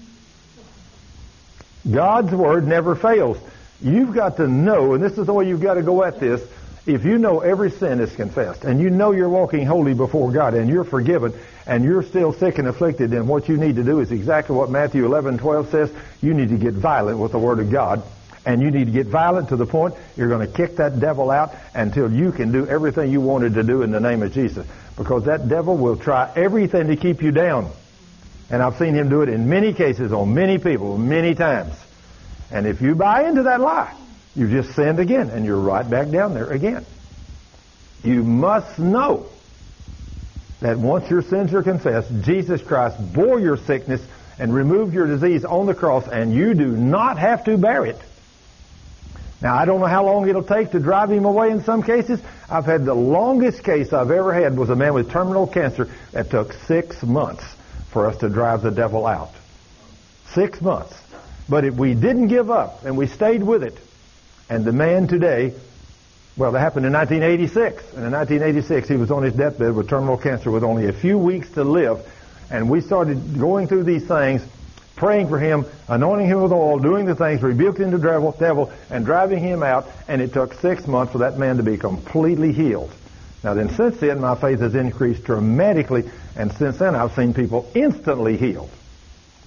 God's Word never fails. You've got to know, and this is the way you've got to go at this, if you know every sin is confessed, and you know you're walking holy before God, and you're forgiven, and you're still sick and afflicted, then what you need to do is exactly what Matthew eleven twelve says. You need to get violent with the Word of God, and you need to get violent to the point you're going to kick that devil out until you can do everything you wanted to do in the name of Jesus. Because that devil will try everything to keep you down. And I've seen him do it in many cases on many people, many times. And if you buy into that lie, you've just sinned again, and you're right back down there again. You must know that once your sins are confessed, Jesus Christ bore your sickness and removed your disease on the cross, and you do not have to bear it. Now, I don't know how long it'll take to drive him away in some cases. I've had the longest case I've ever had was a man with terminal cancer that took six months for us to drive the devil out. Six months. But if we didn't give up, and we stayed with it, and the man today, well, that happened in nineteen eighty-six. And in nineteen eighty-six, he was on his deathbed with terminal cancer with only a few weeks to live. And we started going through these things, praying for him, anointing him with oil, doing the things, rebuking the devil, devil, and driving him out. And it took six months for that man to be completely healed. Now then, since then, my faith has increased dramatically. And since then, I've seen people instantly healed.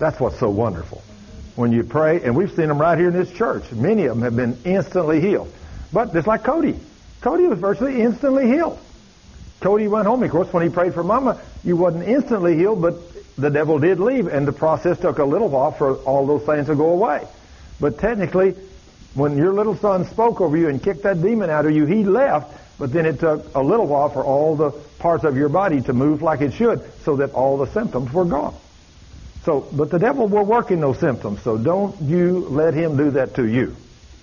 That's what's so wonderful. When you pray, and we've seen them right here in this church. Many of them have been instantly healed. But it's like Cody. Cody was virtually instantly healed. Cody went home. Of course, when he prayed for Mama, you wasn't instantly healed, but the devil did leave, and the process took a little while for all those things to go away. But technically, when your little son spoke over you and kicked that demon out of you, he left, but then it took a little while for all the parts of your body to move like it should, so that all the symptoms were gone. So, but the devil will work in those symptoms, so don't you let him do that to you.